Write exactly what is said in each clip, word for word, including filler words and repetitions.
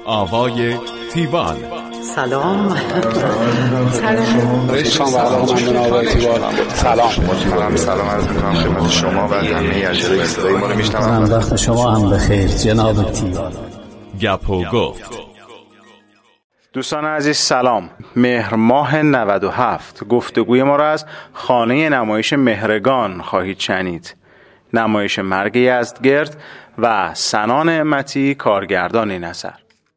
آوای تیوان. سلام. سلام. رشتان و علاقمندان آوای تیوان. سلام. من سلام عرض می‌کنم خدمت شما و همه اجرای صدای ما رو میشنوم. وقت شما هم بخیر جناب تیوان. گپ و گفت. دوستان عزیز سلام. مهر ماه نود و هفت گفتگوی ما را از خانه نمایش مهرگان خواهید شنید. نمایش مرگ یزدگرد و سنا نعمتی کارگردان این اثر.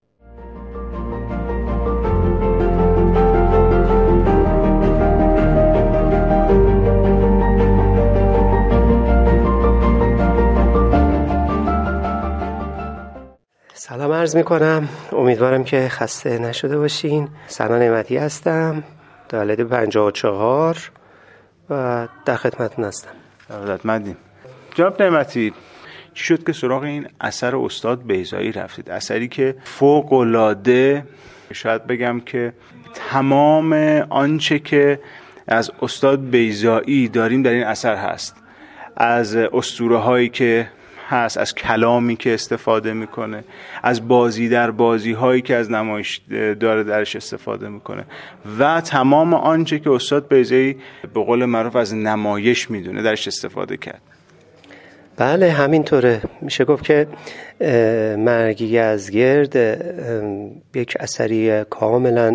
سلام عرض می کنم. امیدوارم که خسته نشده باشین. سنا نعمتی هستم، تولد پنجاه و چهار و در خدمتتون هستم. ارادتمندیم. جناب نعمتی، چی شد که سراغ این اثر استاد بیضایی رفتید؟ اثری که فوق‌العاده، شاید بگم که تمام آنچه که از استاد بیضایی داریم در این اثر هست، از اسطوره هایی که هست، از کلامی که استفاده میکنه، از بازی در بازی هایی که از نمایش داره درش استفاده میکنه و تمام آنچه که استاد بیضایی به قول معروف از نمایش میدونه درش استفاده کرد. بله همینطوره. میشه گفت که مرگ یزدگرد یک اثری کاملا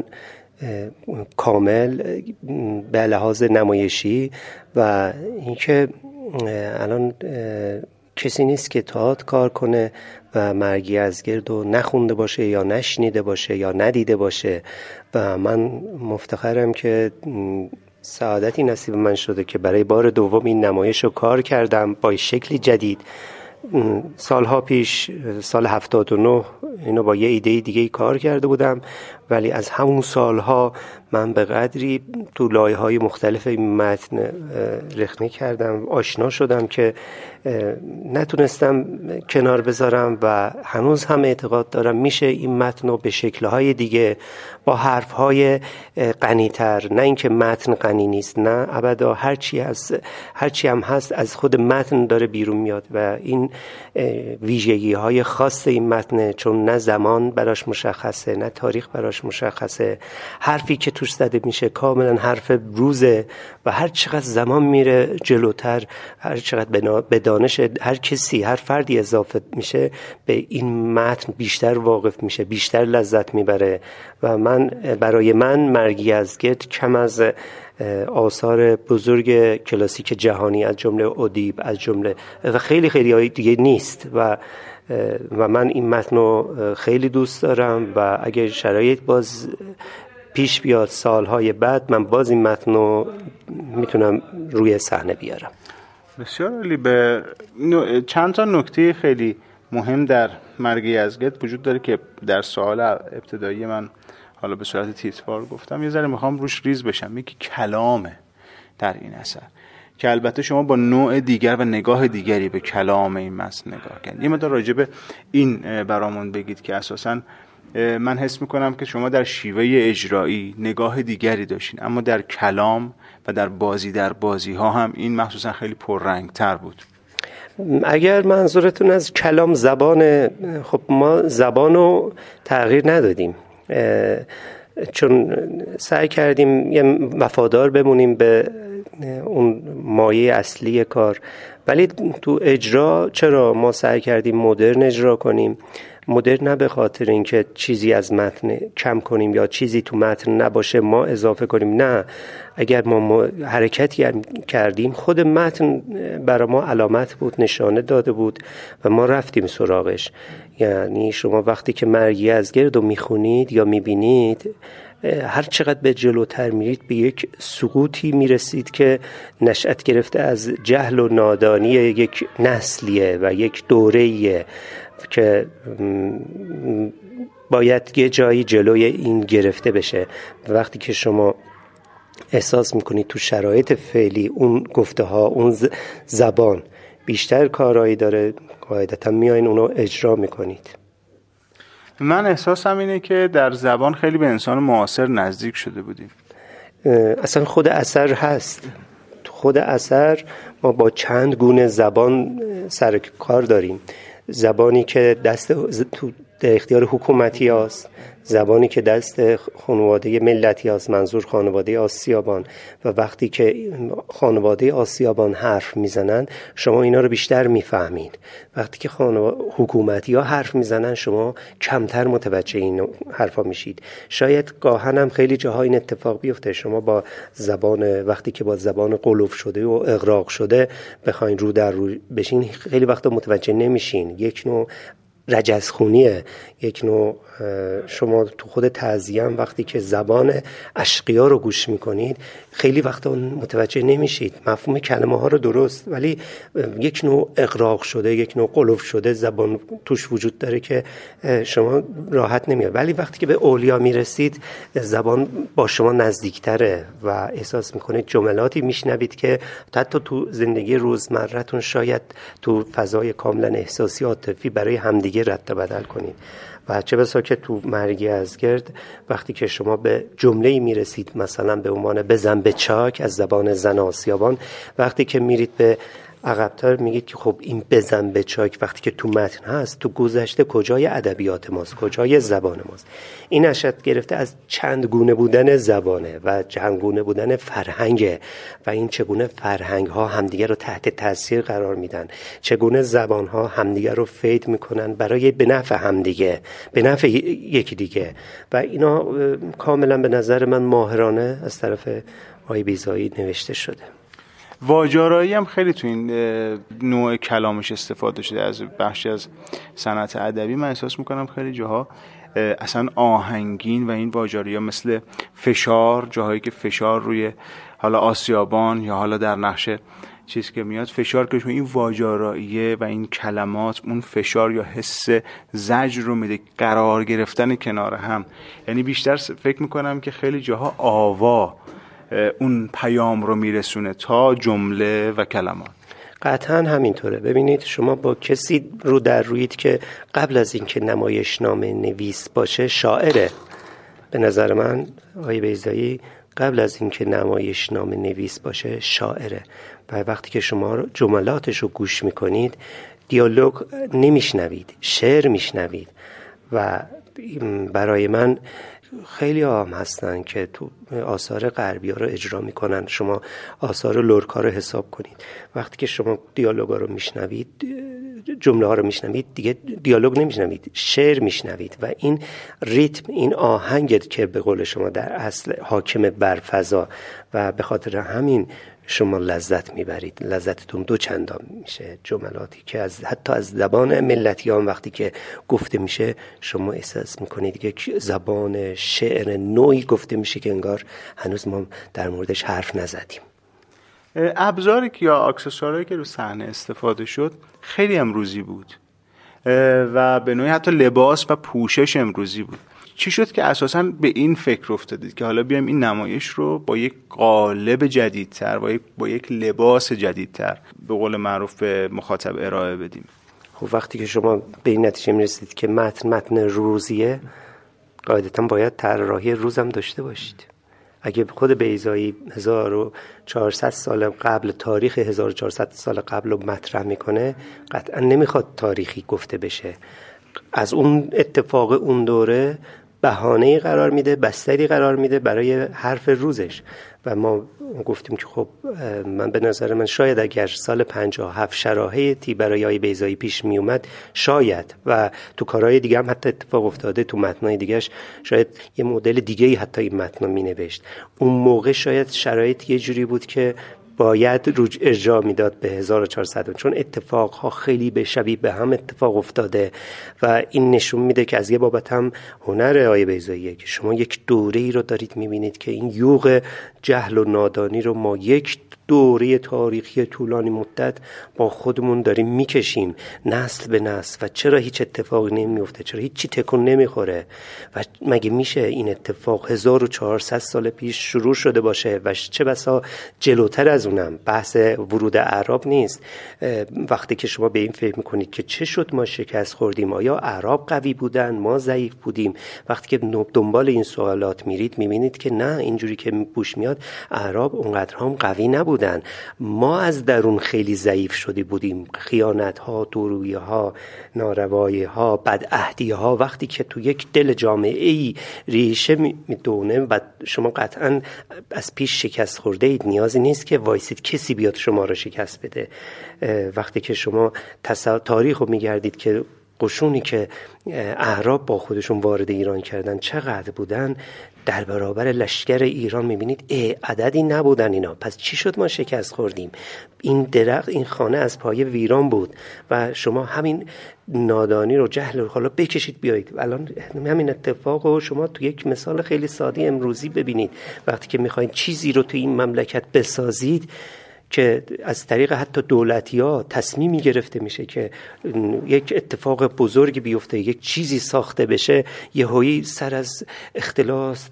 کامل به لحاظ نمایشی و اینکه الان کسی نیست که تئاتر کار کنه و مرگ یزدگرد رو نخونده باشه یا نشنیده باشه یا ندیده باشه و من مفتخرم که سعادتی نصیب من شده که برای بار دوم این نمایش رو کار کردم با شکلی جدید. سالها پیش، سال هفتاد و نه، اینو با یه ایده دیگه کار کرده بودم، ولی از همون سالها من به قدری تو لایه‌های مختلف این متن رخنه کردم، آشنا شدم که نتونستم کنار بذارم و هنوز هم اعتقاد دارم میشه این متن رو به شکل‌های دیگه با حرف‌های غنی‌تر، نه اینکه متن غنی نیست، نه ابدا، هرچی از هرچی هم هست از خود متن داره بیرون میاد و این ویژگی‌های خاص این متن، چون نه زمان براش مشخصه نه تاریخ براش مشخصه، حرفی که توش زده میشه کاملا حرف روزه و هر چقدر زمان میره جلوتر، هر چقدر به دانش هر کسی، هر فردی اضافه میشه، به این متن بیشتر واقف میشه، بیشتر لذت میبره و من برای من مرگ یزدگرد کم از آثار بزرگ کلاسیک جهانی از جمله اودیپ، از جمله و خیلی خیلی های دیگه نیست و و من این متن رو خیلی دوست دارم و اگه شرایط باز پیش بیاد سالهای بعد، من باز این متن رو میتونم روی صحنه بیارم. بسیار عالی. به چند تا نکته خیلی مهم در مرگ یزدگرد وجود داره که در سوال ابتدایی من حالا به صورت تیتروار گفتم، یه ذره میخوام روش ریز بشم. یکی کلامه در این اثر که البته شما با نوع دیگر و نگاه دیگری به کلام این متن نگاه کردید. یه مقدار راجع به این برامون بگید که اساساً من حس میکنم که شما در شیوه اجرایی نگاه دیگری داشتین، اما در کلام و در بازی در بازی ها هم این مخصوصا خیلی پررنگ تر بود. اگر منظورتون از کلام زبان، خب ما زبان رو تغییر ندادیم، چون سعی کردیم یه وفادار بمونیم به اون مایه اصلی کار، ولی تو اجرا چرا ما سعی کردیم مدرن اجرا کنیم؟ مدرن نه به خاطر اینکه چیزی از متن کم کنیم یا چیزی تو متن نباشه ما اضافه کنیم، نه. اگر ما حرکتی کردیم، خود متن برای ما علامت بود، نشانه داده بود و ما رفتیم سراغش. یعنی شما وقتی که مرگ یزدگرد رو میخونید یا میبینید، هر چقدر به جلوتر میرید به یک سقوطی میرسید که نشأت گرفته از جهل و نادانی یک نسلیه و یک دوره‌ایه که باید یه جایی جلوی این گرفته بشه. وقتی که شما احساس میکنید تو شرایط فعلی اون گفته ها، اون زبان بیشتر کارایی داره، قاعدتا میایین اونو اجرا میکنید. من احساسم اینه که در زبان خیلی به انسان معاصر نزدیک شده بودیم. اصلا خود اثر هست، خود اثر ما با چند گونه زبان سر کار داریم. زبانی که دست تو در اختیار حکومتی هست، زبانی که دست خانواده ملتی هست، منظور خانواده آسیابان، و وقتی که خانواده آسیابان حرف میزنن شما اینا رو بیشتر میفهمید. وقتی که خانواده حکومتی ها حرف میزنن شما کمتر متوجه این حرفا میشید. شاید گاهن هم خیلی جاها این اتفاق بیفته، شما با زبان وقتی که با زبان قلوف شده و اغراق شده بخواین رو در رو بشین خیلی وقتا متوجه نمیشین. یک نوع رجزخونیه، یک نوع شما تو خود تعزیه هم وقتی که زبان اشقیا رو گوش میکنید خیلی وقتا متوجه نمیشید مفهوم کلمه ها رو درست، ولی یک نوع اغراق شده، یک نوع قلوف شده زبان توش وجود داره که شما راحت نمیاد. ولی وقتی که به اولیا میرسید زبان با شما نزدیکتره و احساس میکنید جملاتی میشنوید که حتی تو زندگی روزمره‌تون شاید تو فضای کاملا احساسی عاطفی برای همدیگه رد و بدل کنید. و چه بسا که تو مرگ یزدگرد وقتی که شما به جمله‌ای میرسید، مثلا به عنوان بزن به چاک از زبان زن آسیابان، وقتی که میرید به عقب‌تر میگید که خب این بزن به چاک وقتی که تو متن هست تو گذشته کجای ادبیات ماست، کجای زبان ماست. این اشد گرفته از چند گونه بودن زبانه و چند گونه بودن فرهنگه و این چگونه فرهنگ ها همدیگر رو تحت تاثیر قرار میدن، چگونه زبان ها همدیگر رو فید میکنن برای به نفع همدیگه، به نفع یکی دیگه. و اینا کاملا به نظر من ماهرانه از طرف آقای بیضایی نوشته شده. واجارایی هم خیلی تو این نوع کلامش استفاده شده از بخشی از صنعت ادبی. من احساس میکنم خیلی جاها اصلا آهنگین و این واجاری ها مثل فشار، جاهایی که فشار روی حالا آسیابان یا حالا در نقش چیز که میاد فشار که این واجاراییه و این کلمات اون فشار یا حس زجر رو میده، قرار گرفتن کنار هم. یعنی بیشتر فکر میکنم که خیلی جاها آوا اون پیام رو میرسونه تا جمله و کلمات. قطعا همینطوره. ببینید شما با کسی رو در رویید که قبل از اینکه نمایشنامه نویس باشه شاعره. به نظر من آقای بیضایی قبل از اینکه نمایشنامه نویس باشه شاعره و وقتی که شما جملاتش رو گوش میکنید دیالوگ نمیشنوید، شعر میشنوید. و برای من خیلی هم هستن که تو آثار غربی ها رو اجرا میکنن. شما آثار لورکا رو حساب کنید، وقتی که شما دیالوگ ها رو میشنوید، جمله ها رو میشنوید، دیگه دیالوگ نمیشنوید، شعر میشنوید و این ریتم، این آهنگ که به قول شما در اصل حاکم بر فضا و به خاطر همین شما لذت میبرید، لذتتون دو چندان میشه. جملاتی که از حتی از زبان ملتیان وقتی که گفته میشه شما احساس میکنید یک زبان شعر نوعی گفته میشه که انگار هنوز ما در موردش حرف نزدیم. ابزاری که یا اکسسوارهایی که رو صحنه استفاده شد خیلی امروزی بود و به نوعی حتی لباس و پوشش امروزی بود. چی شد که اساساً به این فکر افتادید که حالا بیایم این نمایش رو با یک قالب جدیدتر، با یک با یک لباس جدیدتر به قول معروف به مخاطب ارائه بدیم؟ خب وقتی که شما به این نتیجه میرسید که متن متن روزیه، قاعدتاً باید طراحی روزم داشته باشید. اگه خود بیضایی هزار و چهارصد سال قبل، تاریخ هزار و چهارصد سال قبل رو مطرح میکنه، قطعاً نمیخواد تاریخی گفته بشه. از اون اتفاق اون دوره بهانه‌ای قرار میده، بستری قرار میده برای حرف روزش. و ما گفتیم که خب من به نظر من شاید اگر سال پنجاه و هفت شرایطی برای آقای بیضایی پیش می اومد شاید، و تو کارهای دیگه هم حتی اتفاق افتاده، تو متنای دیگهش شاید یه مدل دیگه‌ای حتی این متن می نوشت. اون موقع شاید شرایط یه جوری بود که باید روج اجرا میداد به هزار و چهارصد، چون اتفاقها خیلی به شبیه به هم اتفاق افتاده و این نشون میده که از یه بابت هم هنر آقای بیضاییه که شما یک دوره ای رو دارید میبینید که این یوغ جهل و نادانی رو ما یک دوره تاریخی طولانی مدت با خودمون داریم میکشیم نسل به نسل و چرا هیچ اتفاقی نمیفته، چرا هیچی تکون نمیخوره و مگه میشه این اتفاق هزار و چهارصد سال پیش شروع شده باشه و چه بسا جلوتر از اونم. بحث ورود اعراب نیست. وقتی که شما به این فکر میکنید که چه شد ما شکست خوردیم، آیا اعراب قوی بودن، ما ضعیف بودیم، وقتی که دنبال این سوالات میرید میبینید که نه، اینجوری که پوش میاد اعراب اونقدر هم قوی نبود نبودن. ما از درون خیلی ضعیف شده بودیم. خیانت ها، دورویی ها، ناروایی ها، بدعهدی ها وقتی که تو یک دل جامعه ای ریشه میدونه و شما قطعا از پیش شکست خورده اید، نیازی نیست که وایسید کسی بیاد شما رو شکست بده. وقتی که شما تاریخ رو میگردید که قشونی که اعراب با خودشون وارد ایران کردن چقدر بودن، در برابر لشکر ایران میبینید ای عددی نبودن اینا. پس چی شد ما شکست خوردیم؟ این درخت، این خانه از پایه ویران بود و شما همین نادانی رو، جهل رو حالا بکشید بیایید الان همین اتفاق رو شما تو یک مثال خیلی ساده امروزی ببینید. وقتی که میخواین چیزی رو تو این مملکت بسازید که از طریق حتی دولتی ها تصمیمی گرفته میشه که یک اتفاق بزرگی بیفته، یک چیزی ساخته بشه، یهویی سر از اختلاس،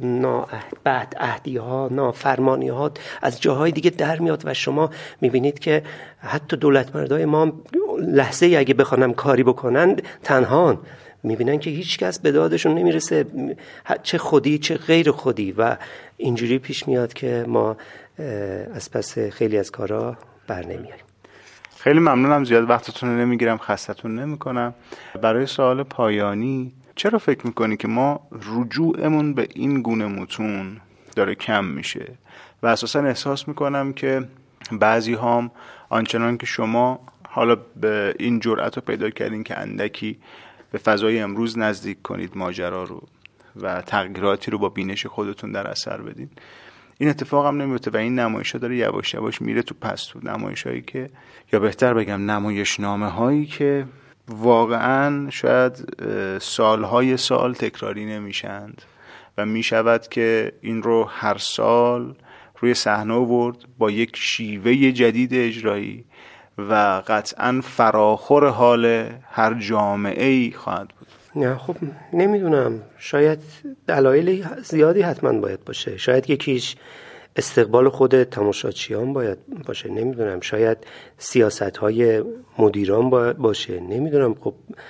بدعهدی ها، نافرمانی ها از جاهای دیگه در میاد و شما میبینید که حتی دولت مردای ما لحظه ای اگه بخوانم کاری بکنن تنها میبینن که هیچ کس به دادشون نمیرسه، چه خودی چه غیر خودی، و اینجوری پیش میاد که ما از پس خیلی از کارا بر نمیاریم. خیلی ممنونم، زیاد وقتتون رو نمیگیرم، خستتون نمیکنم. برای سوال پایانی، چرا فکر میکنی که ما رجوعمون به این گونه متون داره کم میشه و اساسا احساس میکنم که بعضی هام آنچنان که شما حالا به این جرأت رو پیدا کردین که اندکی به فضای امروز نزدیک کنید ماجرا رو و تغییراتی رو با بینش خودتون در اثر بدین، این اتفاق هم نمیفته و این نمایش‌ها داره یواش یواش میره تو پستو. نمایش‌هایی که، یا بهتر بگم نمایشنامه هایی که واقعاً شاید سالهای سال تکراری نمیشند و میشود که این رو هر سال روی صحنه آورد با یک شیوه جدید اجرایی و قطعاً فراخور حال هر جامعه‌ای خواهد بود. نه خب نمیدونم، شاید دلایل زیادی حتما باید باشه. شاید یکیش استقبال خود تماشاچیان باید باشه، نمیدونم. شاید سیاست‌های مدیران باید باشه، نمیدونم. خب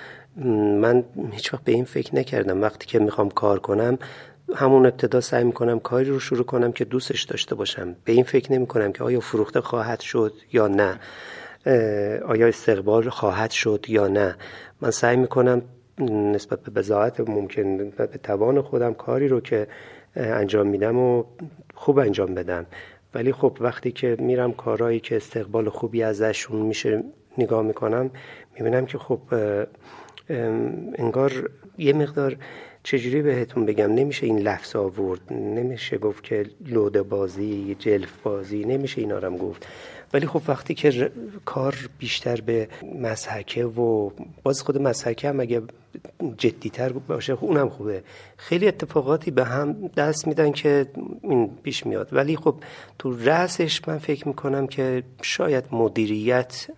من هیچ وقت به این فکر نکردم. وقتی که میخوام کار کنم همون ابتدا سعی میکنم کاری رو شروع کنم که دوستش داشته باشم. به این فکر نمیکنم که آیا فروخته خواهد شد یا نه، آیا استقبال خواهد شد یا نه. من سعی میکنم نسبت به بضاعت ممکن و به توان خودم کاری رو که انجام میدم و خوب انجام بدم. ولی خب وقتی که میرم کارهایی که استقبال خوبی ازشون میشه نگاه میکنم، میبینم که خب انگار یه مقدار، چجوری بهتون بگم، نمیشه این لفظ آورد، نمیشه گفت که لوده بازی، جلف بازی، نمیشه اینا رو هم گفت. ولی خب وقتی که ر... کار بیشتر به مسحکه و باز خود مسحکه هم اگه جدیتر باشه اونم خوبه، خیلی اتفاقاتی به هم دست میدن که این پیش میاد. ولی خب تو رأسش من فکر میکنم که شاید مدیریت،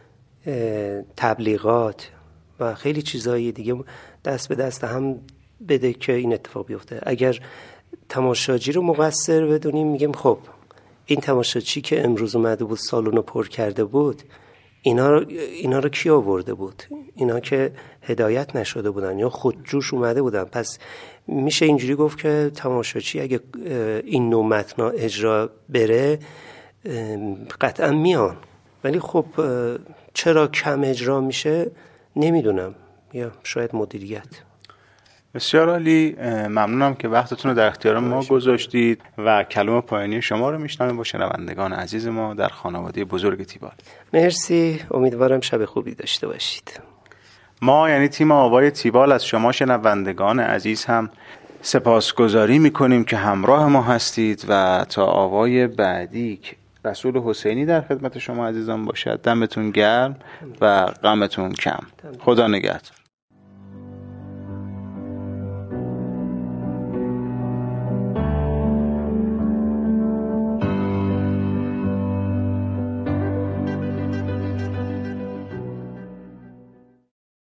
تبلیغات و خیلی چیزایی دیگه دست به دست هم بده که این اتفاق بیفته. اگر تماشاچی رو مقصر بدونیم میگیم خب این تماشاچی که امروز اومده بود سالن پر کرده بود، اینا رو اینا رو کی آورده بود؟ اینا که هدایت نشده بودن یا خودجوش اومده بودن. پس میشه اینجوری گفت که تماشاچی اگه این نوع متن اجرا بره قطعا میان. ولی خب چرا کم اجرا میشه نمیدونم، یا شاید مدیریت. بسیار عالی، ممنونم که وقتتون رو در اختیار ما گذاشتید و کلام پایانی شما رو میشنویم با شنوندگان عزیز ما در خانواده بزرگ تیبال. مرسی، امیدوارم شب خوبی داشته باشید. ما یعنی تیم آوای تیبال از شما شنوندگان عزیز هم سپاسگزاری میکنیم که همراه ما هستید و تا آوای بعدی که رسول حسینی در خدمت شما عزیزان باشد، دمتون گرم و غمتون کم. خدا نگهدار.